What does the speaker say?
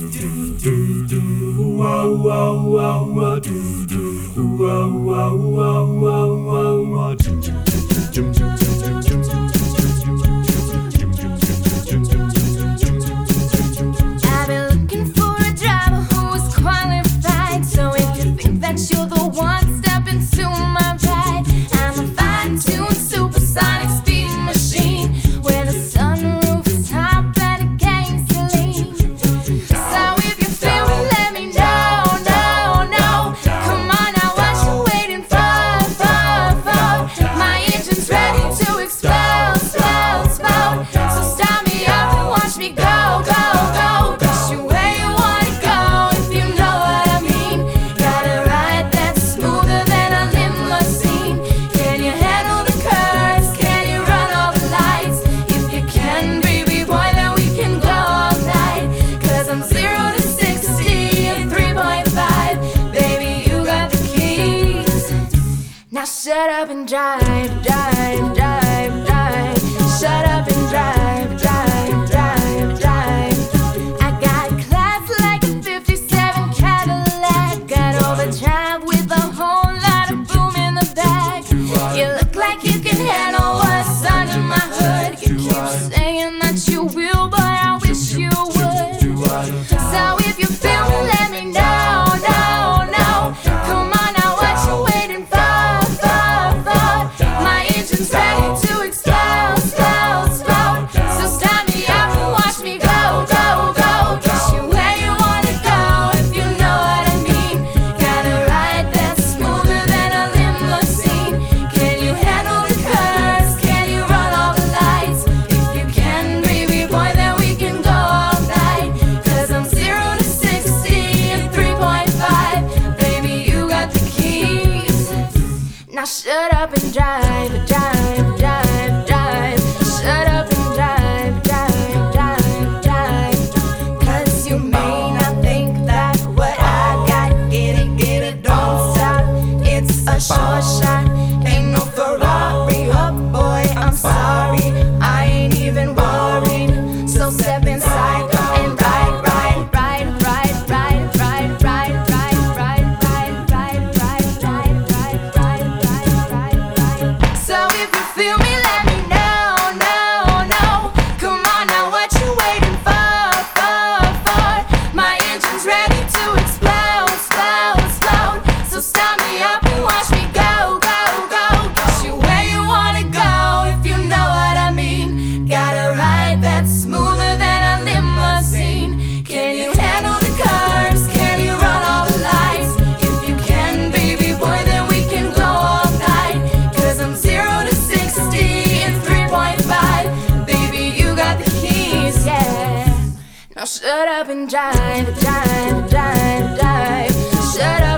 Shut up and drive, drive, drive, drive. Shut up and drive, drive, drive, drive. I got class like a 57 Cadillac. Got overdrive with a whole lot of boom in the back. You look like you can handle what's under my hood. You keep saying that you will, but I wish you would. So if you feel me, let me know, no, no. Come on now, what you waiting for? My engine's ready to explode, explode, explode. So stop me up and watch me go, go, go. Get you where you wanna go, if you know what I mean. Got a ride that's smoother than a limousine. Can you handle the curves? Can you run all the lights? If you can, baby boy, then we can go all night. Cause I'm 0 to 60 in 3.5. Baby, you got the keys. Now shut up and drive, drive, drive, drive. Shut up and drive, drive, drive, drive. Cause you may not think that what I got, get it, don't stop. It's a short shot, ain't no Ferrari. Oh boy, I'm sorry, I ain't even worried. So step inside and ride, ride, ride, ride, ride, ride, ride, ride, ride, ride, ride, ride, ride, ride, ride, ride, ride. So if you feel me, let me know, no, no. Come on now, what you waiting for, for? My engine's ready to explode, explode, explode. So stop me up and watch me go, go, go. Get you where you wanna go, if you know what I mean. Got a ride that's smoother than a limousine. Can you handle the curves? Can you run all the lights? If you can, baby boy, then we can go all night. Cause I'm 0 to 60 in 3.5. Baby, you got the keys, yeah. Now shut up and drive, drive, drive, drive. Shut up.